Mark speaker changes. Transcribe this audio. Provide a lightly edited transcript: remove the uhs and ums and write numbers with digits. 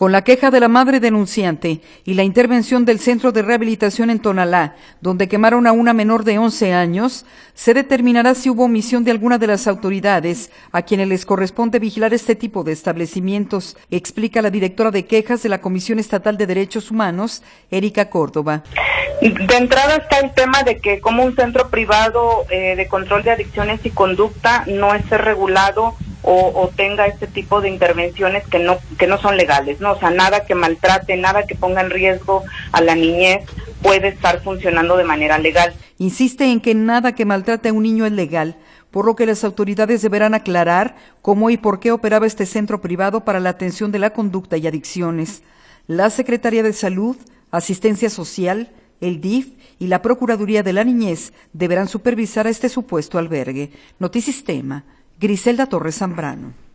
Speaker 1: Con la queja de la madre denunciante y la intervención del Centro de Rehabilitación en Tonalá, donde quemaron a una menor de 11 años, se determinará si hubo omisión de alguna de las autoridades a quienes les corresponde vigilar este tipo de establecimientos, explica la directora de quejas de la Comisión Estatal de Derechos Humanos, Erika Córdoba.
Speaker 2: De entrada está el tema de que como un centro privado de control de adicciones y conducta no esté regulado o tenga este tipo de intervenciones que no son legales, ¿no? O sea, nada que maltrate, nada que ponga en riesgo a la niñez puede estar funcionando de manera legal.
Speaker 1: Insiste en que nada que maltrate a un niño es legal, por lo que las autoridades deberán aclarar cómo y por qué operaba este centro privado para la atención de la conducta y adicciones. La Secretaría de Salud, Asistencia Social, el DIF y la Procuraduría de la Niñez deberán supervisar a este supuesto albergue. Notisistema, Griselda Torres Zambrano.